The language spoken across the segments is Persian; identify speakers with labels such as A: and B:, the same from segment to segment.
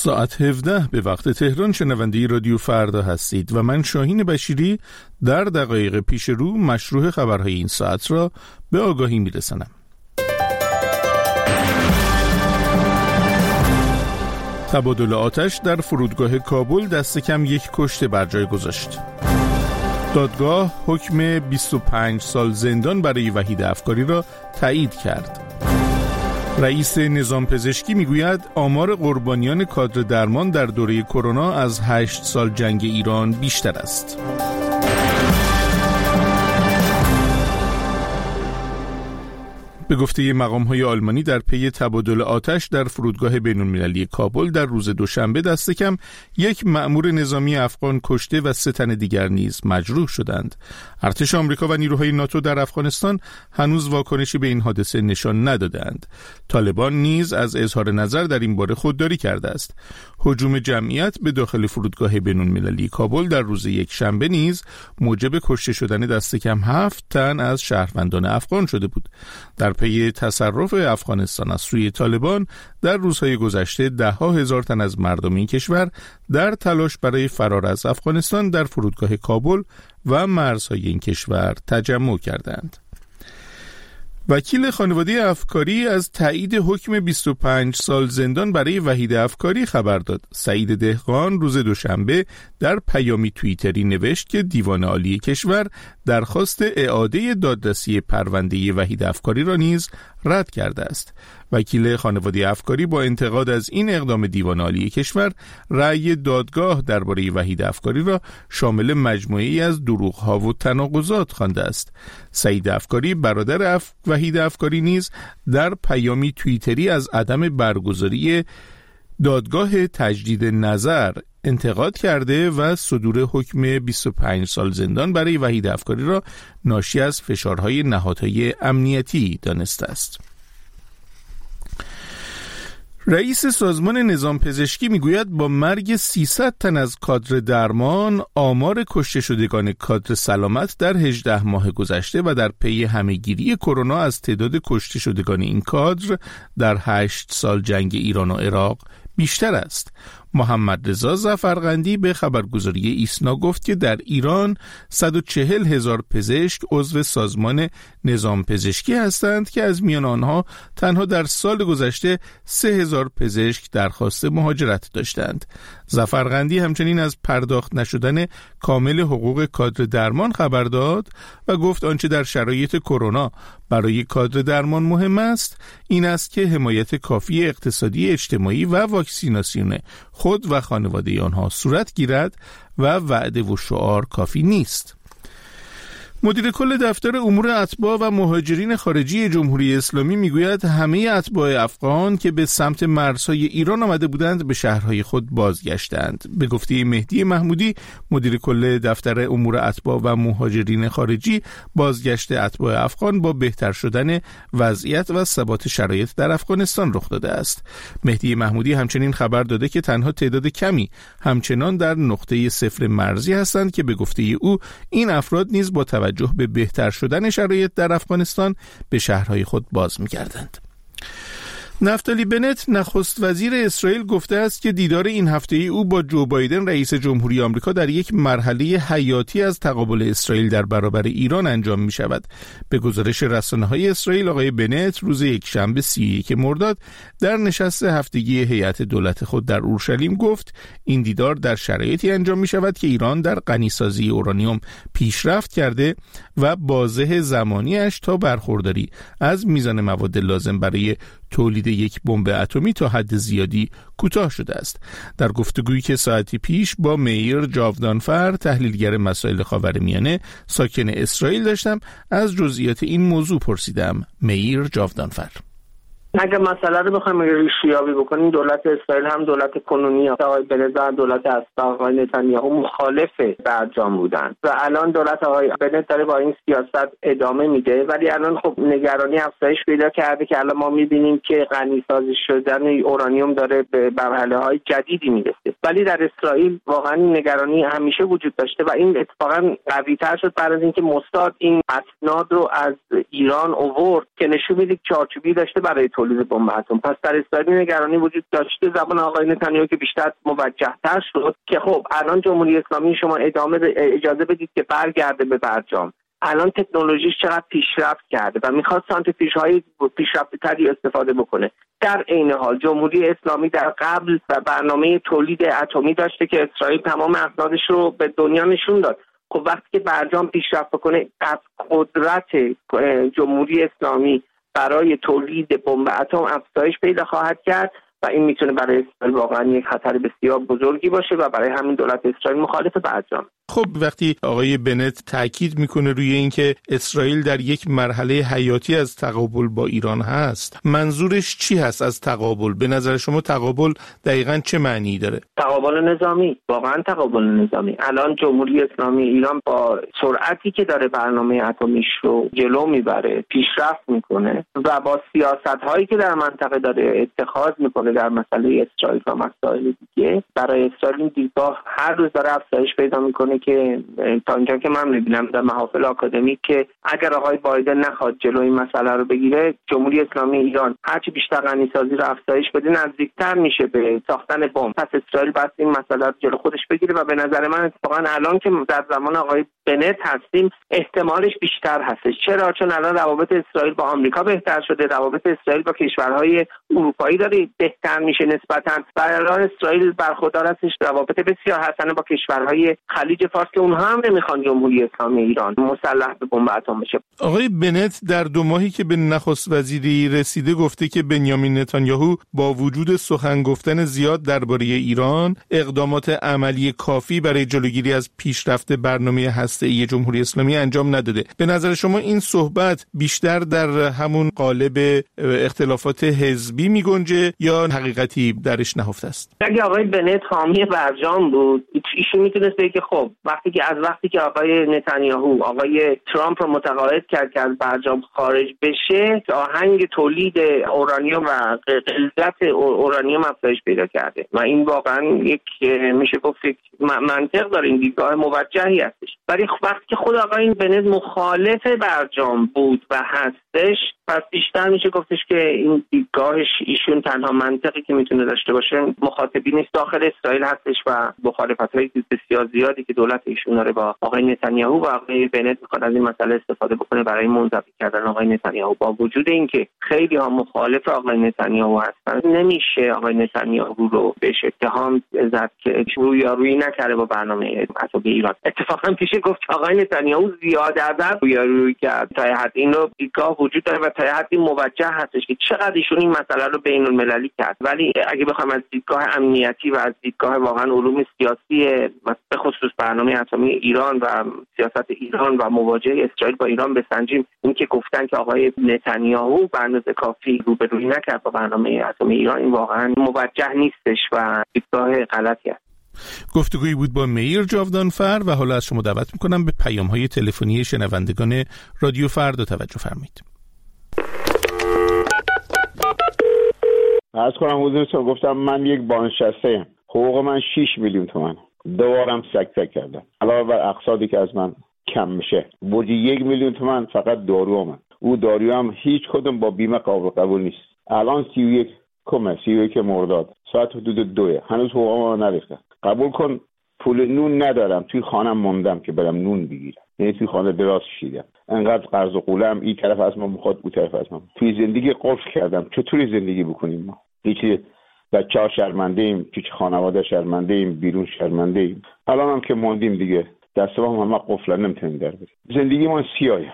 A: ساعت 17 به وقت تهران شنونده رادیو فردا هستید و من شاهین بشیری در دقایق پیش رو مشروع خبرهای این ساعت را به آگاهی میرسانم. تبادل آتش در فرودگاه کابل دست کم یک کشته بر جای گذاشت. دادگاه حکم 25 سال زندان برای وحید افکاری را تایید کرد. رئیس نظام پزشکی میگوید آمار قربانیان کادر درمان در دوره کرونا از 8 سال جنگ ایران بیشتر است. به گفته مقام‌های آلمانی در پی تبادل آتش در فرودگاه بین‌المللی کابل در روز دوشنبه دست کم یک مأمور نظامی افغان کشته و 3 تن دیگر نیز مجروح شدند. ارتش آمریکا و نیروهای ناتو در افغانستان هنوز واکنشی به این حادثه نشان ندادند. طالبان نیز از اظهار نظر در این باره خودداری کرده است. هجوم جمعیت به داخل فرودگاه بین‌المللی کابل در روز یکشنبه نیز موجب کشته شدن دست کم 7 تن از شهروندان افغان شده بود. در پی تصرف افغانستان از سوی طالبان در روزهای گذشته 10,000 تن از مردم این کشور در تلاش برای فرار از افغانستان در فرودگاه کابل و مرزهای این کشور تجمع کردند. وکیل خانواده افکاری از تایید حکم 25 سال زندان برای وحید افکاری خبر داد. سعید دهقان روز دوشنبه در پیامی توییتری نوشت که دیوان عالی کشور درخواست اعاده دادرسی پرونده وحید افکاری را نیز رد کرده است. وکیل خانواده افکاری با انتقاد از این اقدام دیوان عالی کشور رأی دادگاه درباره وحید افکاری را شامل مجموعه‌ای از دروغ‌ها و تناقضات خوانده است. سعید افکاری برادر وحید افکاری نیز در پیامی توییتری از عدم برگزاری دادگاه تجدید نظر انتقاد کرده و صدور حکم 25 سال زندان برای وحید افکاری را ناشی از فشارهای نهادهای امنیتی دانسته است. رئیس سازمان نظام پزشکی میگوید با مرگ 300 تن از کادر درمان آمار کشته شدگان کادر سلامت در 18 ماه گذشته و در پی همهگیری کرونا از تعداد کشته شدگان این کادر در 8 سال جنگ ایران و عراق بیشتر است. محمد رضا ظفرقندی به خبرگزاری ایسنا گفت که در ایران 140,000 پزشک عضو سازمان نظام پزشکی هستند که از میان آنها تنها در سال گذشته 3,000 پزشک درخواست مهاجرت داشتند. ظفرقندی همچنین از پرداخت نشدن کامل حقوق کادر درمان خبر داد و گفت آنچه در شرایط کرونا برای کادر درمان مهم است این است که حمایت کافی اقتصادی، اجتماعی و واکسیناسیون خود و خانواده آنها صورت گیرد و وعده و شعار کافی نیست. مدیر کل دفتر امور اتباع و مهاجرین خارجی جمهوری اسلامی میگوید همه اتباع افغان که به سمت مرزهای ایران آمده بودند به شهرهای خود بازگشتند. به گفته مهدی محمودی مدیر کل دفتر امور اتباع و مهاجرین خارجی، بازگشت اتباع افغان با بهتر شدن وضعیت و ثبات شرایط در افغانستان رخ داده است. مهدی محمودی همچنین خبر داده که تنها تعداد کمی همچنان در نقطه صفر مرزی هستند که به گفته او این افراد نیز با توجه به بهتر شدن شرایط در افغانستان به شهرهای خود باز می‌گردند. نفتالی بنت نخست وزیر اسرائیل گفته است که دیدار این هفته او با جو بایدن رئیس جمهوری آمریکا در یک مرحله حیاتی از تقابل اسرائیل در برابر ایران انجام می شود. به گزارش رسانه‌های اسرائیل آقای بنت روز یکشنبه 31 مرداد در نشست هفتگی هیئت دولت خود در اورشلیم گفت این دیدار در شرایطی انجام می شود که ایران در غنیسازی اورانیوم پیشرفت کرده و بازه زمانیش تا برخورداری از میزان مواد لازم برای تولید یک بمب اتمی تا حد زیادی کوتاه شده است. در گفتگویی که ساعتی پیش با میر جاودانفر تحلیلگر مسائل خاورمیانه ساکن اسرائیل داشتم از جزئیات این موضوع پرسیدم. میر جاودانفر:
B: اگر مسئله رو بخوایم ریشه‌یابی بکنیم، دولت اسرائیل هم دولت کنونی آقای بنت و دولت اسبق آقای نتانیاهو مخالف برجام بودن و الان دولت آقای بنت داره با این سیاست ادامه میده، ولی الان خب نگرانی افزایش پیدا کرده که الان ما میبینیم که غنی‌سازی شدن اورانیوم داره به مرحله‌های جدیدی میرسه، ولی در اسرائیل واقعا نگرانی همیشه وجود داشته و این اتفاقا قوی‌تر شد بعد از اینکه موساد این اسناد رو از ایران آورد که نشون میده چارچوبی داشته برای تولید بمب اتم. پس در اسرائیل نگرانی وجود داشته زبان آقای نتانیاهو که بیشتر موجه‌تر شد که خب الان جمهوری اسلامی شما اجازه بدید که برگرده به برجام. الان تکنولوژیش چقدر پیشرفت کرده و میخواد سانتریفیوژهای پیشرفته‌تری استفاده بکنه. در عین حال جمهوری اسلامی در قبل و برنامه تولید اتمی داشته که اسرائیل تمام اسنادش رو به دنیا نشون داد. خب وقتی که برجام پیشرفت بکنه از قدرت جمهوری اسلامی برای تولید بمب اتم افزایش پیدا خواهد کرد و این میتونه برای اسرائیل واقعا یک خطر بسیار بزرگی باشه و برای همین دولت اسرائیل مخالف برجام.
A: خب وقتی آقای بنت تاکید میکنه روی اینکه اسرائیل در یک مرحله حیاتی از تقابل با ایران هست، منظورش چی هست از تقابل؟ به نظر شما تقابل دقیقاً چه معنی داره؟
B: تقابل نظامی، واقعا تقابل نظامی. الان جمهوری اسلامی ایران با سرعتی که داره برنامه اتمیش رو جلو میبره، پیشرفت میکنه و با سیاست‌هایی که در منطقه داره اتخاذ میکنه در مسئله اسرائیل و مسائل دیگه، برای اسرائیل این دیدگاه هر روز داره افزایش پیدا میکنه که تا اینجا که من میبینم در محافل آکادمیک که اگر آقای بایدن نخواد جلو این مسئله رو بگیره، جمهوری اسلامی ایران هرچی بیشتر غنیسازی رو افزایش بده نزدیکتر میشه به ساختن بمب. پس اسرائیل باید این مسئله رو جلو خودش بگیره و به نظر من اتفاقا الان که در زمان آقای بنت هستیم احتمالش بیشتر هستش. چرا؟ چون الان روابط اسرائیل با آمریکا بهتر شده، روابط اسرائیل با کشورهای اروپایی داره بهتر میشه نسبتاً و الان اسرائیل برخوردار هستش روابط بسیار حسنه با کشورهای خلیج فارس که اونها هم نمیخوان جمهوری اسلامی ایران مسلح به بمب اتم بشه.
A: آقای بنت در 2 ماهی که به نخست وزیری رسیده گفته که بنیامین نتانیاهو با وجود سخن گفتن زیاد درباره ایران، اقدامات عملی کافی برای جلوگیری از پیشرفت برنامه هسته‌ای جمهوری اسلامی انجام نداده. به نظر شما این صحبت بیشتر در همون قالب اختلافات حزبی میگنجه یا حقیقتی درش نهفته است؟
B: اگه آقای بنت حامی برجام بود، ایشون میتونست بگه که خب وقتی که آقای نتانیاهو آقای ترامپ رو متقاعد کرد که از برجام خارج بشه، آهنگ تولید اورانیوم و غلظت اورانیوم افزایش پیدا کرده و این واقعا یک میشه گفت یک منطق داره، این دیدگاه موجهی هستش. ولی وقتی که خود آقای بنت مخالف برجام بود و هستش، پس بیشتر میشه گفتش که این دیدگاهش ایشون تنها منطقی که میتونه داشته باشه مخاطبینش داخل اسرائیل هستش و مخالفت‌های بسیار زیادی که دولت ایشون داره با آقای نتانیاهو و آقای بنت میخواد از این مسئله استفاده بکنه برای منزوی کردن آقای نتانیاهو. با وجود اینکه خیلی ها مخالف آقای نتانیاهو هستن، نمیشه آقای نتانیاهو رو بهش اتهام زد که رویارویی نکرده با برنامه اتمی ایران. اتفاقا میشه گفت آقای نتانیاهو زیاده از رویارویی کرد. تا حد این رو دیدگاه وجود داره و تا حدی موجه هستش که چقدر ایشون این مسئله رو بین المللی کرد. ولی اگه بخوام از دیدگاه امنیتی و از دیدگاه واقعا علوم سیاسی به خصوص برنامه اتمی ایران و سیاست ایران و مواجهه اسرائیل با ایران بسنجیم، این که گفتن که آقای نتانیاهو به اندازه کافی روبرویی نکرد با برنامه اتمی ایران، این واقعا موجه نیستش و دیدگاه غلطی است.
A: گفتگویی بود با میر جاودانفر و حالا از شما دعوت میکنم به پیام‌های تلفنی شنوندگان رادیو فردا توجه فرمایید.
C: عرض کنم حضورتون، گفتم من یک بازنشسته، حقوق من 6 میلیون تومان، دوبارم سکته کردم علاوه بر اقساطی که از من کم میشه. بودی 1 میلیون تومان فقط دارو من، او دارو هم هیچ کدوم با بیمه قبول نیست. الان 31 مرداد ساعت حدود 2 هنوز حقوق ما نریخته. قبول کن پول نون ندارم، توی خانم موندم که برم نون بگیرم، یعنی توی خانه دراز کشیدم، انقدر قرض و قولم این طرف از ما میخواد اون طرف از ما. توی زندگی قفل کردم. چطوری زندگی بکنیم ما؟ هیچ بچه‌ها شرمنده ایم، هیچ خانواده شرمنده ایم، بیرون شرمنده ایم. الان هم که موندیم دیگه دست ما همه قفل، نمیتونیم در بریم. زندگی ما سیاهه.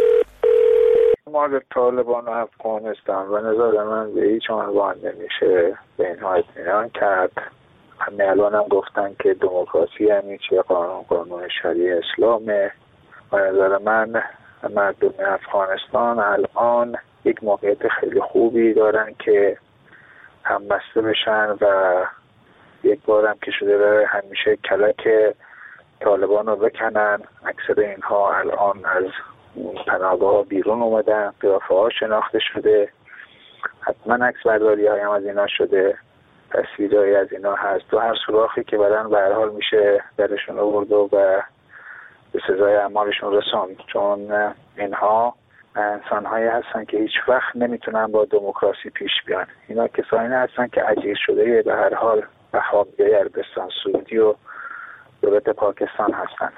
D: مال طالبان و افغانستان و نظر من به هیچ عنوان نمیشه به اینها اطمینان کرد. همه الان هم گفتن که دموکراسی هم چیه، قانون شریع اسلامه و نظر من مردم افغانستان الان یک موقعیت خیلی خوبی دارن که هم بسته بشن و یک بار هم که شده برای همیشه کلک طالبان رو بکنن. اکثر اینها الان از پناهگاه بیرون اومدن، قیافه ها شناخته شده، حتما عکس برداری های هم از اینا شده، تصویرهایی از اینا هست و هر سراخی که برن به هر حال میشه درشون آورد و به سزای اعمالشون رساند. چون اینها انسان‌هایی هستن که هیچ وقت نمیتونن با دموکراسی پیش بیان. اینا کسانی هستن که اسیر شده به هر حال وهابیای عربستان سعودی و دولت پاکستان هستن.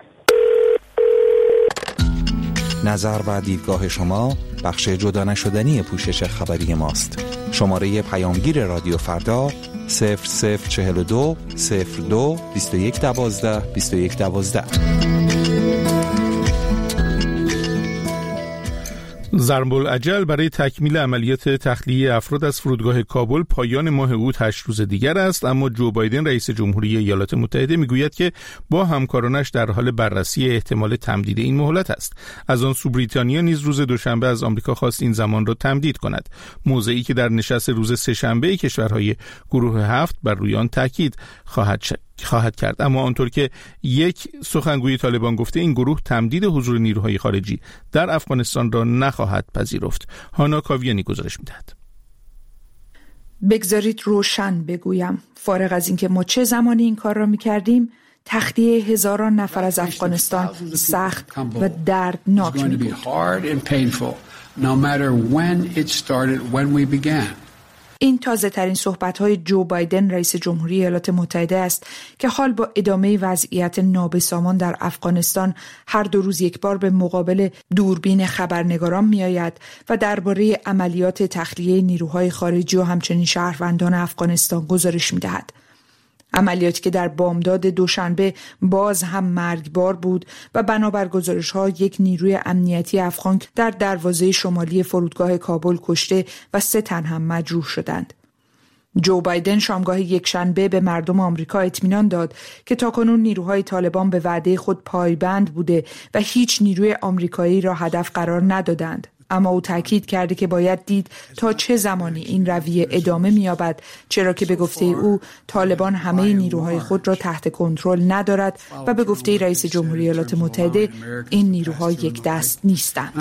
E: نظر و دیدگاه شما بخش جدا نشدنی پوشش خبری ماست. شماره پیامگیر رادیو فردا 0042 02 2112 2112.
A: ضرب الاجل برای تکمیل عملیات تخلیه افراد از فرودگاه کابل پایان ماه اوت 8 روز دیگر است، اما جو بایدن رئیس جمهوری ایالات متحده میگوید که با همکارانش در حال بررسی احتمال تمدید این مهلت است. از آن سو بریتانیا نیز روز دوشنبه از آمریکا خواست این زمان را تمدید کند، موضعی که در نشست روز سه‌شنبه کشورهای گروه 7 بر روی آن تاکید خواهد کرد. اما آنطور که یک سخنگوی طالبان گفته، این گروه تمدید حضور نیروهای خارجی در افغانستان را نخواهد پذیرفت. هانا کاویانی گزارش می‌دهد.
F: بگذارید روشن بگویم، فارغ از اینکه ما چه زمانی این کار را می‌کردیم، تخلیه هزاران نفر از افغانستان سخت و دردناک می‌بود. این تازه ترین صحبت‌های جو بایدن رئیس جمهوری ایالات متحده است که حال با ادامه وضعیت نابسامان در افغانستان هر 2 روز یک بار به مقابل دوربین خبرنگاران می‌آید و درباره عملیات تخلیه نیروهای خارجی و همچنین شهروندان افغانستان گزارش می‌دهد. عملیاتی که در بامداد دوشنبه باز هم مرگبار بود و بنابر گزارش‌ها یک نیروی امنیتی افغان در دروازه شمالی فرودگاه کابل کشته و 3 تن هم مجروح شدند. جو بایدن شامگاه یکشنبه به مردم آمریکا اطمینان داد که تاکنون نیروهای طالبان به وعده خود پایبند بوده و هیچ نیروی آمریکایی را هدف قرار ندادند. اما او تاکید کرده که باید دید تا چه زمانی این رویه ادامه می‌یابد، چرا که به گفته او طالبان همه نیروهای خود را تحت کنترل ندارد و به گفته رئیس جمهوری ایالات متحده این نیروها یک دست نیستند.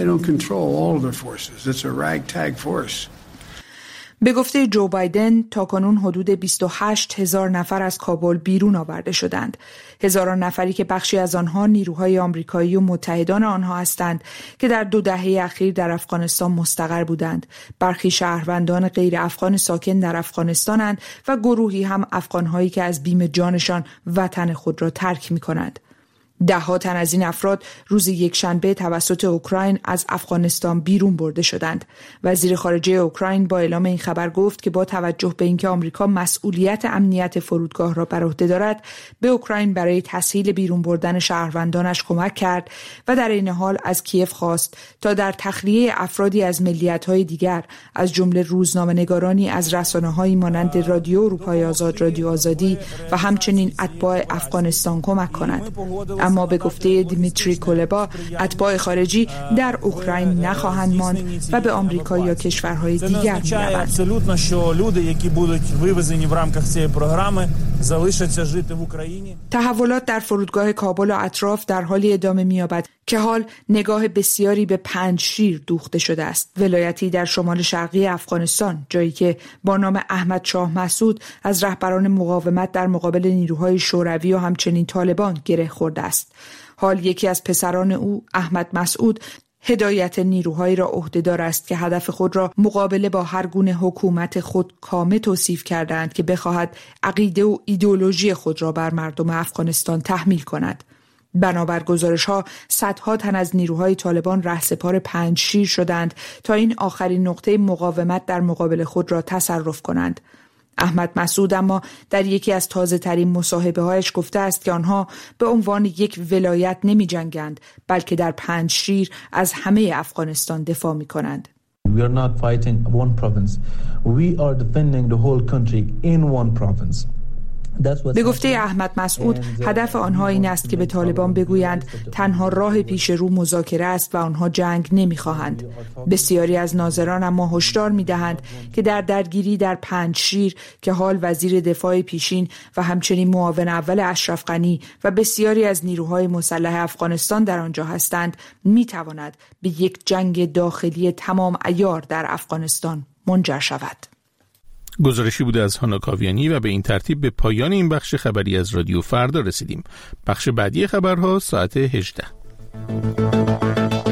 F: به گفته جو بایدن تاکنون حدود 28,000 نفر از کابل بیرون آورده شدند. هزاران نفری که بخشی از آنها نیروهای آمریکایی و متحدان آنها هستند که در 2 دهه اخیر در افغانستان مستقر بودند. برخی شهروندان غیر افغان ساکن در افغانستانند و گروهی هم افغانهایی که از بیم جانشان وطن خود را ترک می‌کنند. 10 تن از این افراد روز یکشنبه توسط اوکراین از افغانستان بیرون برده شدند. وزیر خارجه اوکراین با اعلام این خبر گفت که با توجه به اینکه آمریکا مسئولیت امنیت فرودگاه را بر عهده دارد، به اوکراین برای تسهیل بیرون بردن شهروندانش کمک کرد و در این حال از کیف خواست تا در تخلیه افرادی از ملیت‌های دیگر از جمله روزنامه‌نگارانی از رسانه‌هایی مانند رادیو اروپای آزاد، رادیو آزادی و همچنین اتباع افغانستان کمک کند. اما به گفته دیمیتری کولبا اتباع خارجی در اوکراین نخواهند ماند و به آمریکا یا کشورهای دیگر می‌روند. تحولات در فرودگاه کابل و اطراف در حالی ادامه می‌یابد که حال نگاه بسیاری به پنجشیر دوخته شده است، ولایتی در شمال شرقی افغانستان، جایی که با نام احمد شاه مسعود از رهبران مقاومت در مقابل نیروهای شوروی و همچنین طالبان گره خورده است. حال یکی از پسران او، احمد مسعود، هدایت نیروهایی را عهده‌دار است که هدف خود را مقابله با هر گونه حکومت خودکامه توصیف کردند که بخواهد عقیده و ایدئولوژی خود را بر مردم افغانستان تحمیل کند. بنابر گزارش‌ها صدها تن از نیروهای طالبان رهسپار پنجشیر شدند تا این آخرین نقطه مقاومت در مقابل خود را تصرف کنند. احمد مسعود اما در یکی از تازه‌ترین مصاحبه‌هایش گفته است که آنها به عنوان یک ولایت نمی‌جنگند، بلکه در پنجشیر از همه افغانستان دفاع می‌کنند.
G: We are not fighting one province. We are defending the whole country in one province.
F: به گفته احمد مسعود هدف آنها این است که به طالبان بگویند تنها راه پیش رو مذاکره است و آنها جنگ نمی‌خواهند. بسیاری از ناظران اما هشدار می‌دهند که در درگیری در پنجشیر که حال وزیر دفاع پیشین و همچنین معاون اول اشرف غنی و بسیاری از نیروهای مسلح افغانستان در آنجا هستند، می‌تواند به یک جنگ داخلی تمام عیار در افغانستان منجر شود.
A: گزارشی بوده از هانا کاویانی و به این ترتیب به پایان این بخش خبری از رادیو فردا رسیدیم. بخش بعدی خبرها ساعت 18.